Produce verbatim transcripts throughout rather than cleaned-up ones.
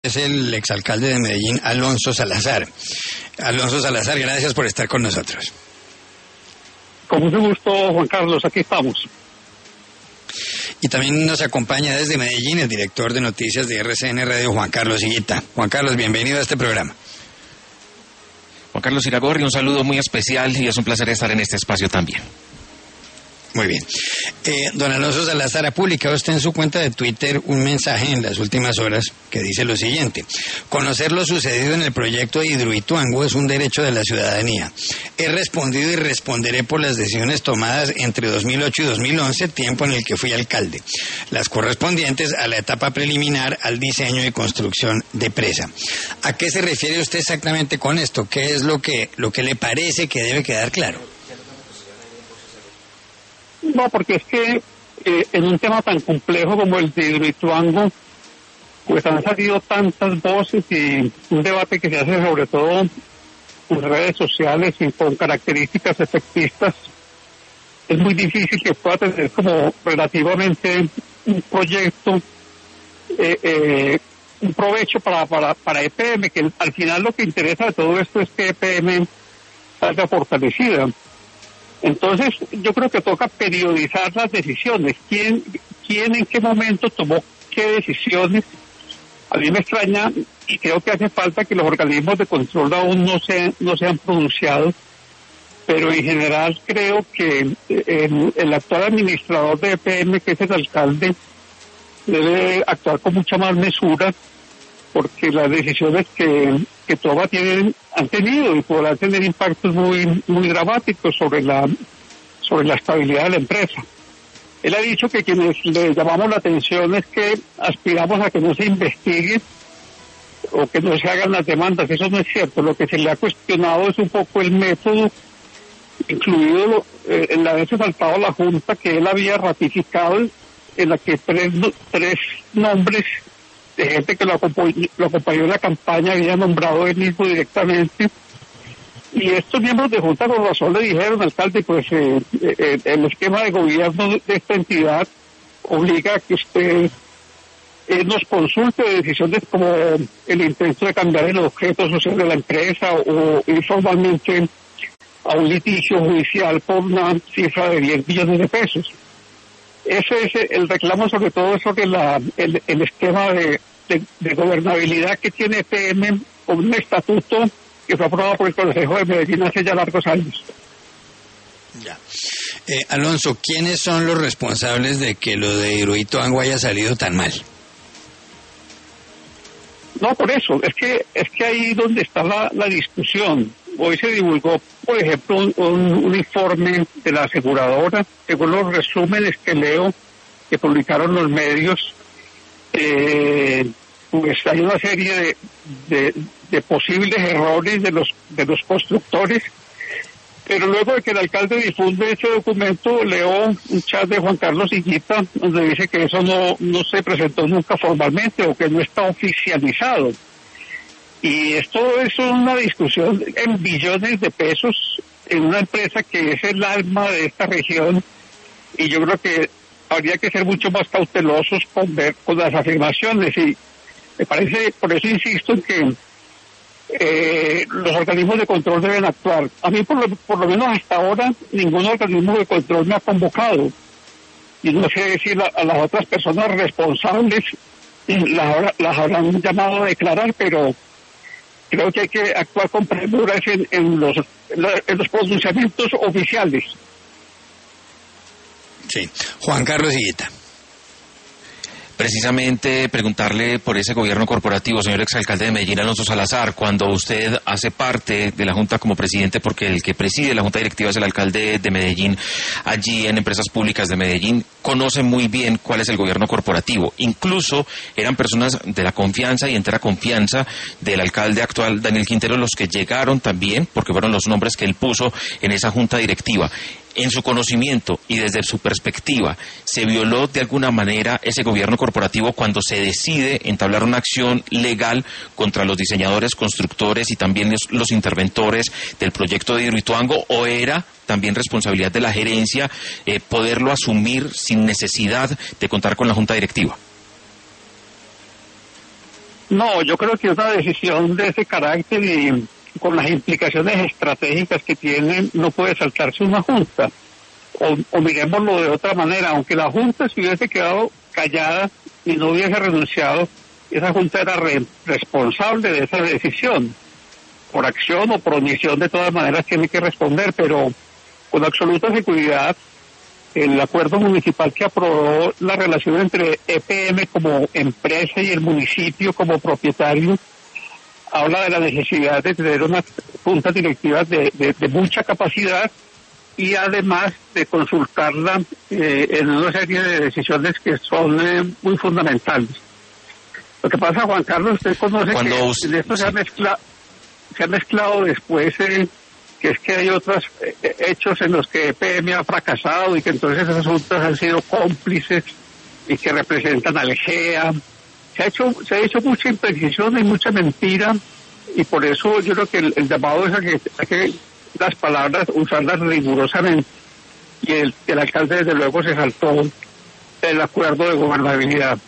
Es el exalcalde de Medellín, Alonso Salazar. Alonso Salazar, gracias por estar con nosotros. Con mucho gusto, Juan Carlos, aquí estamos. Y también nos acompaña desde Medellín el director de noticias de R C N Radio, Juan Carlos Higuita. Juan Carlos, bienvenido a este programa. Juan Carlos Iragorri, un saludo muy especial y es un placer estar en este espacio también. Muy bien. Eh, don Alonso Salazar, ha publicado usted en su cuenta de Twitter un mensaje en las últimas horas que dice lo siguiente: conocer lo sucedido en el proyecto de Hidroituango es un derecho de la ciudadanía. He respondido y responderé por las decisiones tomadas entre dos mil ocho y dos mil once, tiempo en el que fui alcalde, las correspondientes a la etapa preliminar al diseño y construcción de presa. ¿A qué se refiere usted exactamente con esto? ¿Qué es lo que, lo que le parece que debe quedar claro? No, porque es que eh, en un tema tan complejo como el de Hidroituango, pues han salido tantas voces y un debate que se hace sobre todo en redes sociales y con características efectistas. Es muy difícil que pueda tener como relativamente un proyecto, eh, eh, un provecho para, para, para E P M, que al final lo que interesa de todo esto es que E P M salga fortalecida. Entonces, yo creo que toca periodizar las decisiones. ¿Quién, quién en qué momento tomó qué decisiones? A mí me extraña y creo que hace falta que los organismos de control aún no se, no se han pronunciado, pero en general creo que el, el actual administrador de E P M, que es el alcalde, debe actuar con mucha más mesura, porque las decisiones que, que toma tienen, han tenido y podrán tener impactos muy muy dramáticos sobre la sobre la estabilidad de la empresa. Él ha dicho que quienes le llamamos la atención es que aspiramos a que no se investigue o que no se hagan las demandas. Eso no es cierto. Lo que se le ha cuestionado es un poco el método, incluido eh, en la vez faltado la Junta que él había ratificado, en la que tres, tres nombres de gente que lo acompañó, lo acompañó en la campaña había nombrado él mismo directamente, y estos miembros de Junta con razón le dijeron, alcalde, pues eh, eh, el esquema de gobierno de esta entidad obliga a que usted eh, nos consulte de decisiones como el intento de cambiar el objeto social de la empresa o ir formalmente a un litigio judicial por una cifra de diez billones de pesos. Ese es el reclamo, sobre todo sobre la, el, el esquema de, de, de gobernabilidad que tiene E P M con un estatuto que fue aprobado por el Consejo de Medellín hace ya largos años. Ya. Eh, Alonso, ¿quiénes son los responsables de que lo de Hidroituango haya salido tan mal? No, por eso, es que es que ahí donde está la, la discusión. Hoy se divulgó, por ejemplo, un, un, un informe de la aseguradora, según los resúmenes que leo, que publicaron los medios, eh, pues hay una serie de, de, de posibles errores de los de los constructores, pero luego de que el alcalde difunde ese documento, leo un chat de Juan Carlos Higuita, donde dice que eso no, no se presentó nunca formalmente o que no está oficializado. Y esto es una discusión en billones de pesos en una empresa que es el alma de esta región, y yo creo que habría que ser mucho más cautelosos con ver con las afirmaciones, y me parece, por eso insisto en que eh, los organismos de control deben actuar. A mí por lo, por lo menos hasta ahora ningún organismo de control me ha convocado, y no sé si la, a las otras personas responsables las, las habrán llamado a declarar, pero creo que hay que actuar con premura en, en, los, en los pronunciamientos oficiales. Sí. Juan Carlos Higuita. Precisamente preguntarle por ese gobierno corporativo, señor exalcalde de Medellín, Alonso Salazar, cuando usted hace parte de la Junta como presidente, porque el que preside la Junta Directiva es el alcalde de Medellín, allí en Empresas Públicas de Medellín, conoce muy bien cuál es el gobierno corporativo. Incluso eran personas de la confianza y entera confianza del alcalde actual, Daniel Quintero, los que llegaron también, porque fueron los nombres que él puso en esa Junta Directiva. En su conocimiento y desde su perspectiva, ¿se violó de alguna manera ese gobierno corporativo cuando se decide entablar una acción legal contra los diseñadores, constructores y también los, los interventores del proyecto de Hidroituango, o era también responsabilidad de la gerencia eh, poderlo asumir sin necesidad de contar con la Junta Directiva? No, yo creo que una decisión de ese carácter y con las implicaciones estratégicas que tienen no puede saltarse una junta. O, o mirémoslo de otra manera, aunque la junta se hubiese quedado callada y no hubiese renunciado, esa junta era re, responsable de esa decisión. Por acción o por omisión, de todas maneras tiene que responder, pero con absoluta seguridad el acuerdo municipal que aprobó la relación entre E P M como empresa y el municipio como propietario habla de la necesidad de tener unas juntas directivas de, de, de mucha capacidad y además de consultarla eh, en una serie de decisiones que son eh, muy fundamentales. Lo que pasa, Juan Carlos, usted conoce Cuando que usted, en esto sí. se ha mezclado se ha mezclado después eh, que es que hay otros eh, hechos en los que E P M ha fracasado y que entonces esas juntas han sido cómplices y que representan al G E A. Se ha hecho se ha hecho mucha imprecisión y mucha mentira, y por eso yo creo que el, el llamado es a que, a que las palabras usarlas rigurosamente, y el, el alcalde desde luego se saltó el acuerdo de gobernabilidad.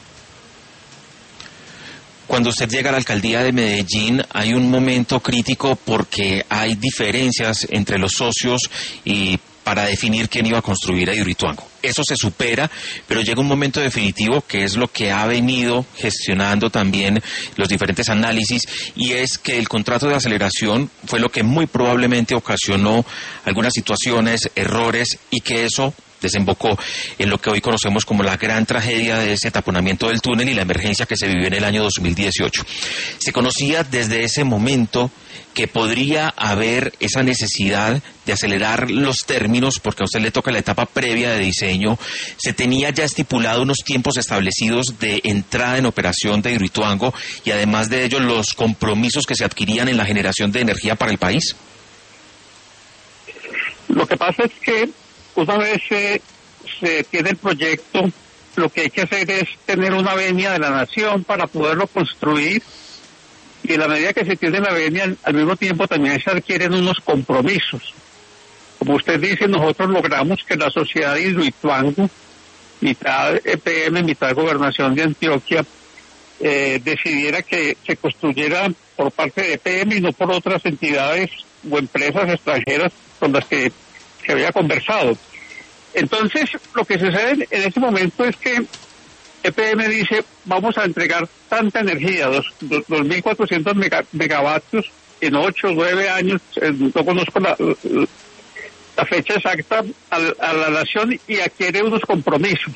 Cuando usted llega a la alcaldía de Medellín hay un momento crítico porque hay diferencias entre los socios y para definir quién iba a construir a Hidroituango. Eso se supera, pero llega un momento definitivo que es lo que ha venido gestionando también los diferentes análisis, y es que el contrato de aceleración fue lo que muy probablemente ocasionó algunas situaciones, errores, y que eso desembocó en lo que hoy conocemos como la gran tragedia de ese taponamiento del túnel y la emergencia que se vivió en el año dos mil dieciocho. Se conocía desde ese momento que podría haber esa necesidad de acelerar los términos, porque a usted le toca la etapa previa de diseño. Se tenía ya estipulado unos tiempos establecidos de entrada en operación de Hidroituango, y además de ello los compromisos que se adquirían en la generación de energía para el país. Lo que pasa es que una vez se, se tiene el proyecto, lo que hay que hacer es tener una venia de la nación para poderlo construir, y en la medida que se tiene la venia, al mismo tiempo también se adquieren unos compromisos. Como usted dice, nosotros logramos que la sociedad de Hidroituango, mitad E P M, mitad Gobernación de Antioquia, eh, decidiera que se construyera por parte de E P M y no por otras entidades o empresas extranjeras con las que se había conversado. Entonces, lo que sucede en este momento es que E P M dice, vamos a entregar tanta energía, dos, dos, dos mil cuatrocientos mega, megavatios en ocho o nueve años, eh, no conozco la, la fecha exacta, a, a la nación, y adquiere unos compromisos.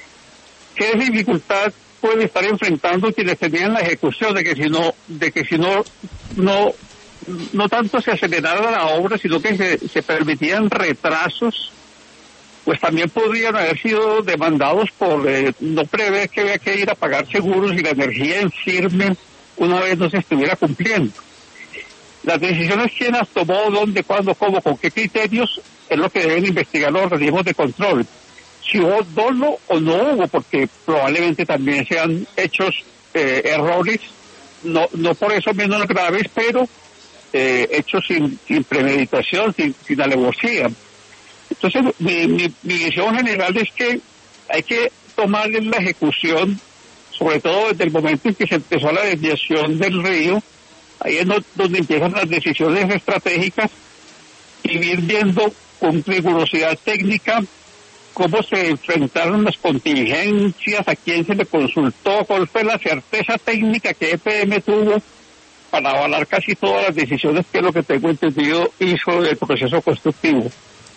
¿Qué dificultad pueden estar enfrentando quienes tenían la ejecución de que si no, de que si no, no, no tanto se acelerara la obra, sino que se, se permitían retrasos? Pues también podrían haber sido demandados por eh, no prever que había que ir a pagar seguros y la energía en firme una vez no se estuviera cumpliendo. Las decisiones, quién las tomó, dónde, cuándo, cómo, con qué criterios, es lo que deben investigar los organismos de control. Si hubo dolo o no hubo, porque probablemente también sean hechos eh, errores, no no por eso menos graves, pero eh, hechos sin, sin premeditación, sin, sin alevosía. Entonces, mi, mi, mi visión general es que hay que tomar en la ejecución, sobre todo desde el momento en que se empezó la desviación del río, ahí es donde empiezan las decisiones estratégicas, y ir viendo con rigurosidad técnica cómo se enfrentaron las contingencias, a quién se le consultó, cuál fue la certeza técnica que E P M tuvo para avalar casi todas las decisiones que, lo que tengo entendido, hizo del proceso constructivo.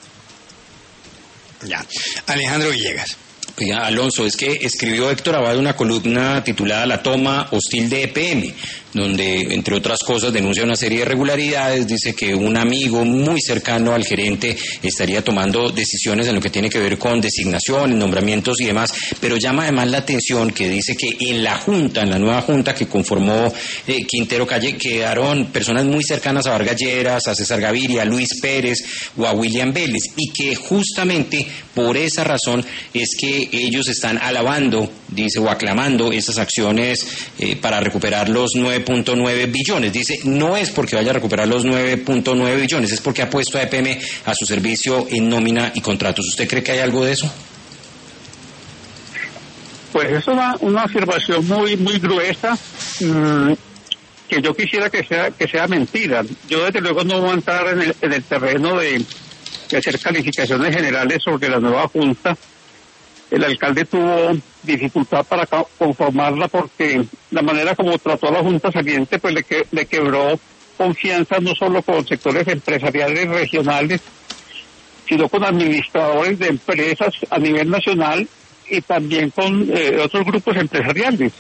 Ya. Alejandro Villegas. Oiga, Alonso, es que escribió Héctor Abad una columna titulada La toma hostil de E P M, donde, entre otras cosas, denuncia una serie de irregularidades. Dice que un amigo muy cercano al gerente estaría tomando decisiones en lo que tiene que ver con designaciones, nombramientos y demás, pero llama además la atención que dice que en la junta, en la nueva junta que conformó eh, Quintero Calle, quedaron personas muy cercanas a Vargas Lleras, a César Gaviria, a Luis Pérez o a William Vélez, y que justamente por esa razón es que ellos están alabando, dice, o aclamando esas acciones eh, para recuperar los nueve punto nueve billones. Dice, no es porque vaya a recuperar los nueve punto nueve billones, es porque ha puesto a E P M a su servicio en nómina y contratos. ¿Usted cree que hay algo de eso? Pues es una, una afirmación muy muy gruesa, mmm, que yo quisiera que sea que sea mentira. Yo desde luego no voy a entrar en el, en el terreno de, de hacer calificaciones generales sobre la nueva junta. El alcalde tuvo dificultad para conformarla porque la manera como trató a la junta saliente pues le, que, le quebró confianza no solo con sectores empresariales regionales, sino con administradores de empresas a nivel nacional y también con eh, otros grupos empresariales.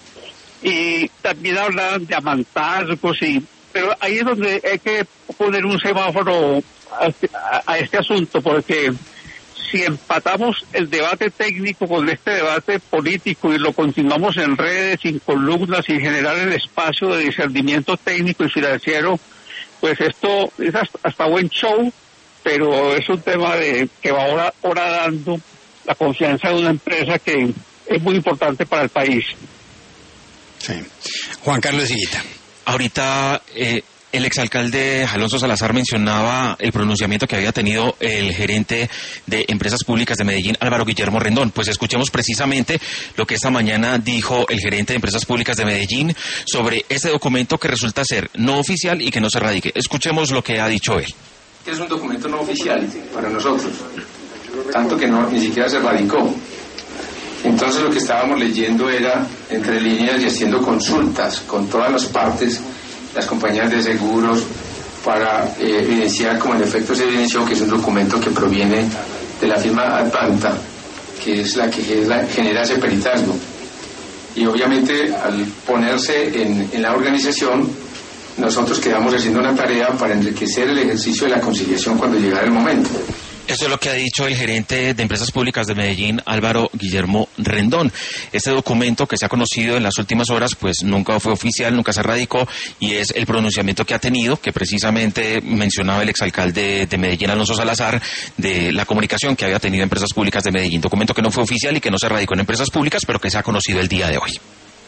Y también hablan de amantazgos, y, pero ahí es donde hay que poner un semáforo a, a, a este asunto, porque si empatamos el debate técnico con este debate político y lo continuamos en redes, sin columnas, sin generar el espacio de discernimiento técnico y financiero, pues esto es hasta, hasta buen show, pero es un tema de que va ahora, ahora dando la confianza de una empresa que es muy importante para el país. Sí. Juan Carlos Higuita. Ahorita eh, el exalcalde Alonso Salazar mencionaba el pronunciamiento que había tenido el gerente de Empresas Públicas de Medellín, Álvaro Guillermo Rendón. Pues escuchemos precisamente lo que esta mañana dijo el gerente de Empresas Públicas de Medellín sobre ese documento que resulta ser no oficial y que no se radique. Escuchemos lo que ha dicho él. Es un documento no oficial para nosotros, tanto que no, ni siquiera se radicó. Entonces lo que estábamos leyendo era, entre líneas y haciendo consultas con todas las partes, las compañías de seguros, para eh, evidenciar, como en efecto se evidenció, que es un documento que proviene de la firma Advanta, que es la que genera ese peritazgo. Y obviamente al ponerse en, en la organización, nosotros quedamos haciendo una tarea para enriquecer el ejercicio de la conciliación cuando llegara el momento. Eso es lo que ha dicho el gerente de Empresas Públicas de Medellín, Álvaro Guillermo Rendón. Este documento que se ha conocido en las últimas horas, pues nunca fue oficial, nunca se radicó, y es el pronunciamiento que ha tenido, que precisamente mencionaba el exalcalde de Medellín, Alonso Salazar, de la comunicación que había tenido Empresas Públicas de Medellín. Documento que no fue oficial y que no se radicó en Empresas Públicas, pero que se ha conocido el día de hoy.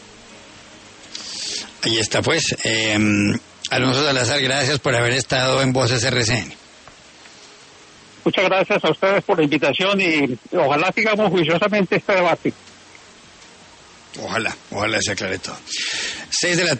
Ahí está, pues. Eh, Alonso Salazar, gracias por haber estado en Voces R C N. Muchas gracias a ustedes por la invitación y ojalá sigamos juiciosamente este debate. Ojalá, ojalá se aclare todo. Seis de la